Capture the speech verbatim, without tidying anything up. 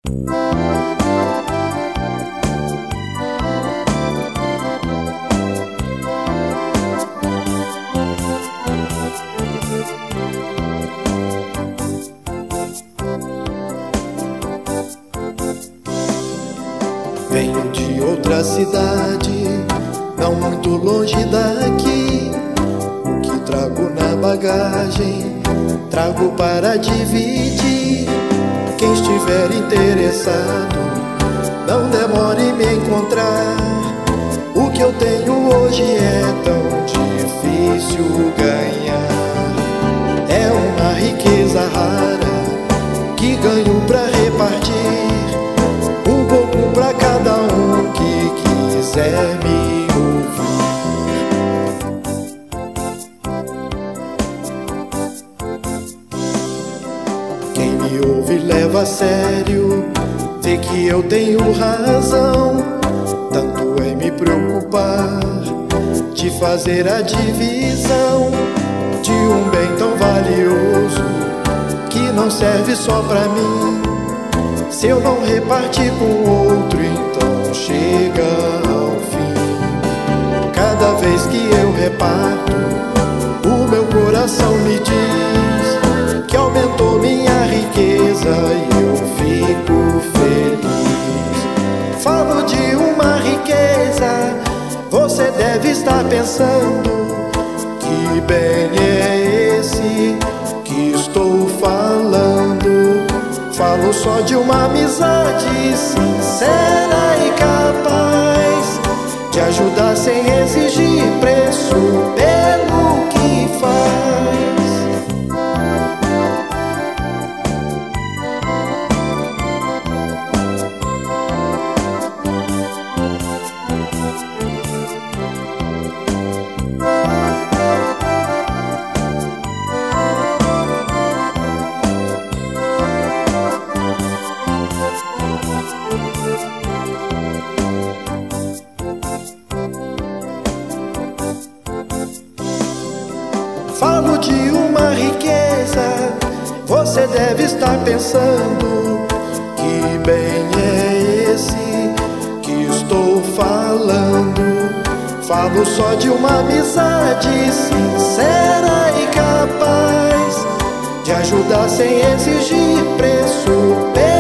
Venho de outra cidade, não muito longe daqui. O que trago na bagagem, trago para dividir. Quem estiver interessado, não demore em me encontrar. O que eu tenho hoje é tão difícil ganhar. É uma riqueza rara que ganho pra repartir. Um pouco pra cada um que quiser me ouvir. Quem me ouve leva a sério, vê que eu tenho razão. Tanto em me preocupar de fazer a divisão de um bem tão valioso que não serve só pra mim. Se eu não repartir com outro, então chega ao fim. Cada vez que eu reparto, o meu coração me diz que aumentou minha riqueza e eu fico feliz. Falo de uma riqueza, você deve estar pensando: que bem é esse que estou falando? Falo só de uma amizade sincera e capaz de ajudar sem exigir preço pelo que faz. Falo de uma riqueza, você deve estar pensando: que bem é esse que estou falando? Falo só de uma amizade sincera e capaz de ajudar sem exigir preço.